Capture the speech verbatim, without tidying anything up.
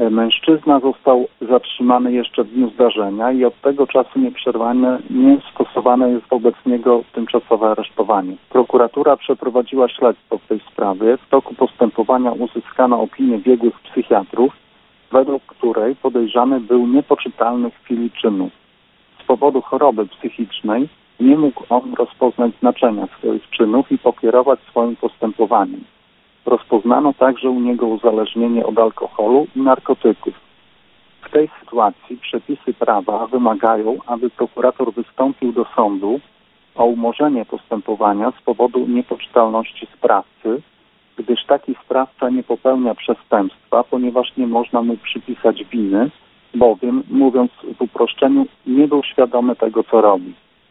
Mężczyzna został zatrzymany jeszcze w dniu zdarzenia i od tego czasu nieprzerwanie nie stosowane jest wobec niego tymczasowe aresztowanie. Prokuratura przeprowadziła śledztwo w tej sprawie. W toku postępowania uzyskano opinię biegłych psychiatrów, według której podejrzany był niepoczytalny w chwili czynu. Z powodu choroby psychicznej nie mógł on rozpoznać znaczenia swoich czynów i pokierować swoim postępowaniem. Rozpoznano także u niego uzależnienie od alkoholu i narkotyków. W tej sytuacji przepisy prawa wymagają, aby prokurator wystąpił do sądu o umorzenie postępowania z powodu niepoczytalności sprawcy, gdyż taki sprawca nie popełnia przestępstwa, ponieważ nie można mu przypisać winy, bowiem, mówiąc w uproszczeniu, nie był świadomy tego, co robi.